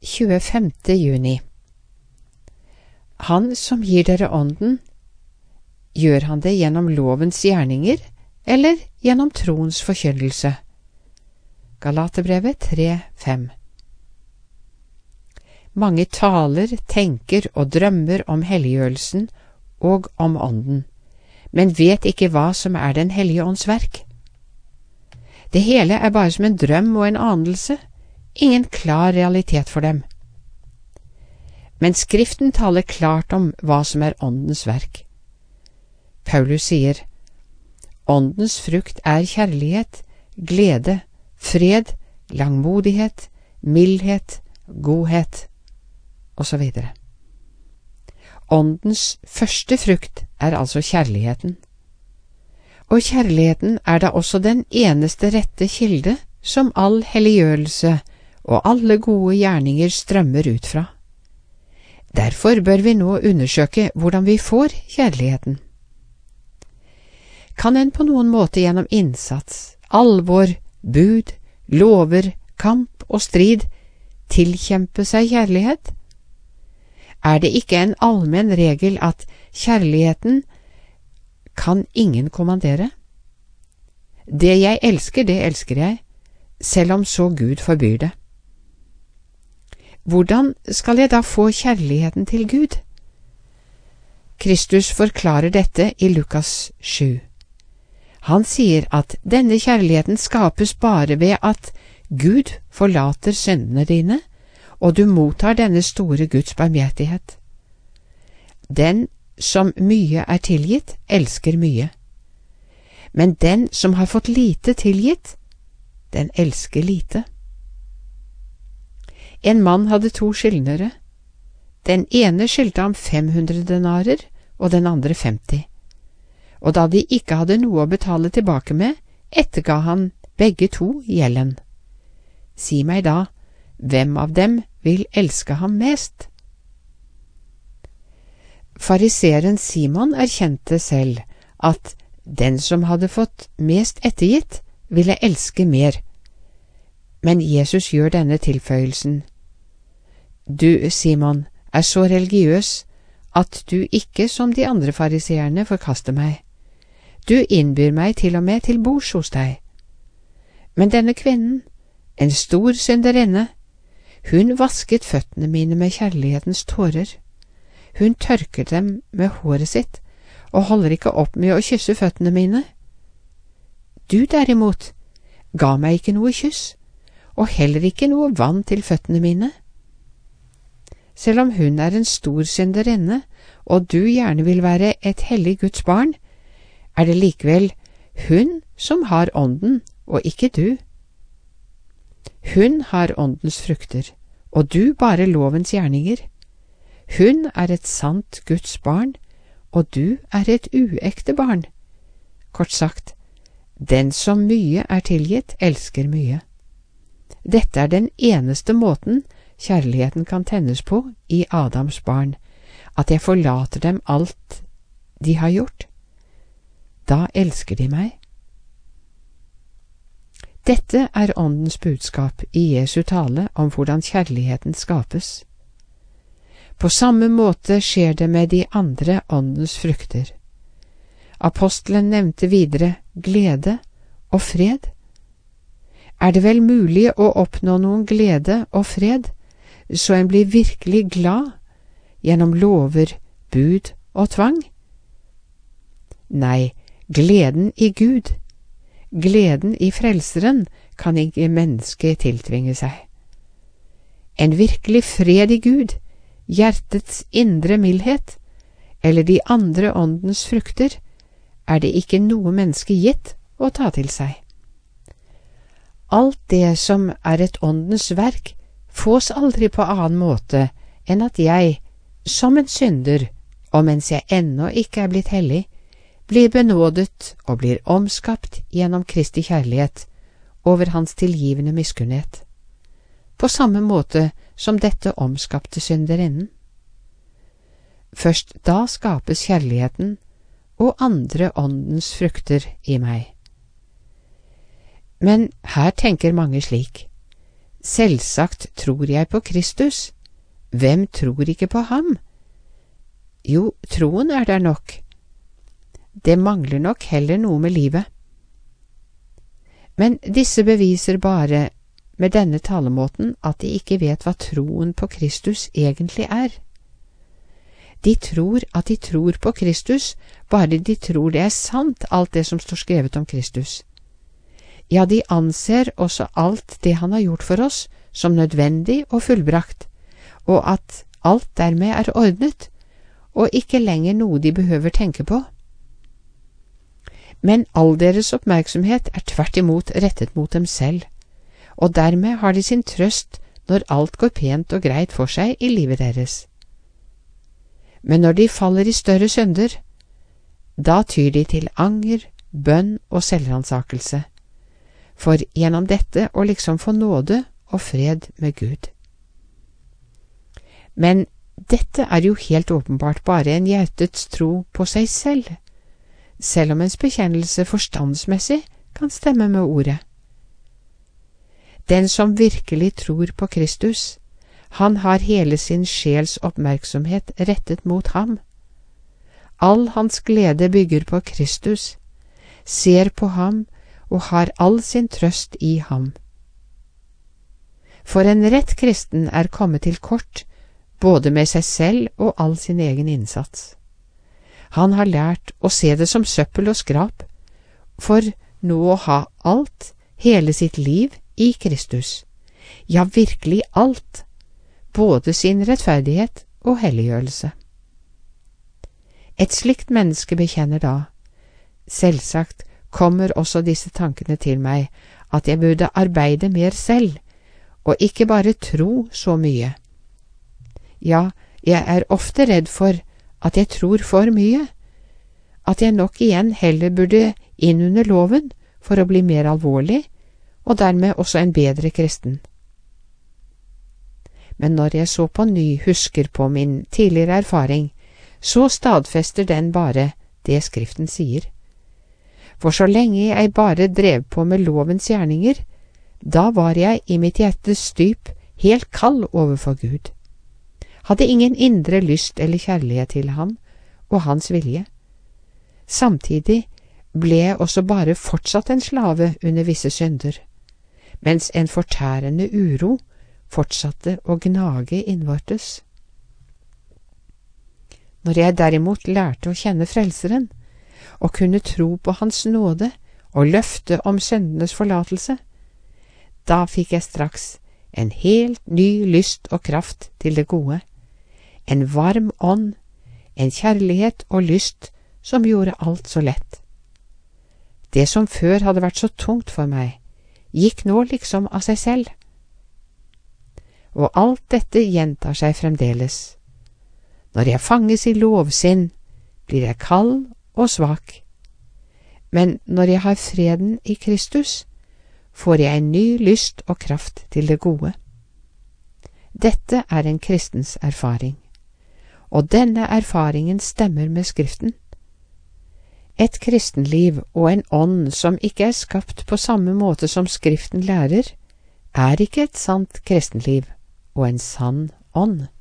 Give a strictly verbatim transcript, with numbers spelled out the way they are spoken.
tjuefemte juni. Han som gir dere ånden, gjør han det gjennom lovens gjerninger eller gjennom troens forkynnelse? Galaterbrevet tre fem. Mange taler, tenker og drømmer om helliggjørelsen og om ånden, men vet ikke hva som er den hellige ånds verk. Det hele er bare som en drøm og en anelse, ingen klar realitet for dem. Men Skriften taler klart om hva som er åndens verk. Paulus sier, åndens frukt er kjærlighet, glede, fred, langmodighet, mildhet, godhet, og så videre. Åndens første frukt er altså kjærligheten. Og kjærligheten er da også den eneste rette kilde som all helliggjørelse og alle gode gjerninger strømmer ut fra. Derfor bør vi nå undersøke hvordan vi får kjærligheten. Kan en på noen måte gjennom innsats, alvor, bud, lover, kamp og strid tilkjempe seg kjærlighet? Er det ikke en allmenn regel at kjærligheten kan ingen kommandere? Det jeg elsker, det elsker jeg, selv om så Gud forbyr det. Hvordan skal jeg da få kjærligheten til Gud? Kristus forklarer dette i Lukas sju. Han sier at denne kjærligheten skapes bare ved at Gud forlater syndene dine, og du mottar denne store Guds barmhjertighet. Den som mye er tilgitt, elsker mye. Men den som har fått lite tilgitt, den elsker lite. En mann hadde to skyldnere. Den ene skyldte ham fem hundre denarer, og den andre femti. Og da de ikke hadde noe å betale tilbake med, etterga han begge to gjelden. Si meg da, hvem av dem vil elske ham mest? Fariseeren Simon erkjente selv at den som hadde fått mest ettergitt, ville elske mer. Men Jesus gjør denne tilføyelsen. Du, Simon, er så religiøs at du ikke som de andre fariseerne forkaster meg. Du innbyr meg til og med til bords hos deg. Men denne kvinnen, en stor synderinne, hun vasket føttene mine med kjærlighetens tårer. Hun tørker dem med håret sitt og holder ikke opp med å kysse føttene mine. Du derimot ga meg ikke noe kyss, og heller ikke noe vann til føttene mine. Selv om hun er en stor synderinne, og du gjerne vil være et hellig Guds barn, er det likevel hun som har ånden, og ikke du. Hun har åndens frukter, og du bare lovens gjerninger. Hun er et sant Guds barn, og du er et uekte barn. Kort sagt, den som mye er tilgitt, elsker mye. Dette er den eneste måten kjærligheten kan tennes på i Adams barn, at jeg forlater dem alt de har gjort. Da elsker de meg. Dette er åndens budskap i Jesu tale om hvordan kjærligheten skapes. På samme måte skjer det med de andre åndens frukter. Apostelen nevnte videre glede og fred. Er det vel mulig å oppnå noen glede og fred, så en blir virkelig glad gjennom lover, bud og tvang? Nei, gleden i Gud, gleden i Frelseren, kan ikke mennesket tiltvinge seg. En virkelig fred i Gud, hjertets indre mildhet, eller de andre åndens frukter, er det ikke noe menneske gitt å ta til seg. Alt det som er et åndens verk, fås aldri på annen måte enn at jeg, som en synder, og mens jeg ennå ikke er blitt hellig, blir benådet og blir omskapt gjennom Kristi kjærlighet over hans tilgivende miskunnhet, på samme måte som dette omskapte synderinnen. Først da skapes kjærligheten og andre åndens frukter i meg. Men her tenker mange slik. Selvsagt tror jeg på Kristus. Hvem tror ikke på ham? Jo, troen er der nok. Det mangler nok heller noe med livet. Men disse beviser bare med denne talemåten at de ikke vet hva troen på Kristus egentlig er. De tror at de tror på Kristus, bare de tror det er sant alt det som står skrevet om Kristus. Ja, de anser også alt det han har gjort for oss som nødvendig og fullbrakt, og at alt dermed er ordnet, og ikke lenger noe de behøver tenke på. Men all deres oppmerksomhet er tvert imot rettet mot dem selv, og dermed har de sin trøst når alt går pent og greit for seg i livet deres. Men når de faller i større synder, da tyr de til anger, bønn og selvransakelse, for gjennom dette å liksom få nåde og fred med Gud. Men dette er jo helt åpenbart bare en hjertets tro på seg selv, selv om ens bekjennelse forstandsmessig kan stemme med ordet. Den som virkelig tror på Kristus, han har hele sin sjels oppmerksomhet rettet mot ham. All hans glede bygger på Kristus, ser på ham og har all sin trøst i ham. For en rett kristen er kommet til kort, både med seg selv og all sin egen innsats. Han har lært å se det som søppel og skrap, for nå å ha alt, hele sitt liv, i Kristus. Ja, virkelig alt, både sin rettferdighet og helliggjørelse. Et slikt menneske bekjenner da, selvsagt kommer også disse tankene til meg, at jeg burde arbeide mer selv, og ikke bare tro så mye. Ja, jeg er ofte redd for at jeg tror for mye, at jeg nok igjen heller burde inn under loven for å bli mer alvorlig, og dermed også en bedre kristen. Men når jeg så på ny husker på min tidligere erfaring, så stadfester den bare det Skriften sier. For så lenge jeg bare drev på med lovens gjerninger, da var jeg i mitt hjertes dyp helt kald overfor Gud. Hadde ingen indre lyst eller kjærlighet til ham og hans vilje. Samtidig ble jeg også bare fortsatt en slave under visse synder, mens en fortærende uro fortsatte å gnage innvortes. Når jeg derimot lærte å kjenne Frelseren, og kunne tro på Hans nåde og løfte om syndenes forlatelse, da fikk jeg straks en helt ny lyst og kraft til det gode, en varm ånd, en kjærlighet og lyst som gjorde alt så lett. Det som før hadde vært så tungt for meg, gikk nå liksom av seg selv. Og alt dette gjentar seg fremdeles. Når jeg fanges i lovsinn, blir jeg kald og svak. Men når jeg har freden i Kristus, får jeg en ny lyst og kraft til det gode. Dette er en kristens erfaring, og denne erfaringen stemmer med Skriften. Et kristenliv og en ånd som ikke er skapt på samme måte som Skriften lærer, er ikke et sant kristenliv og en sann ånd.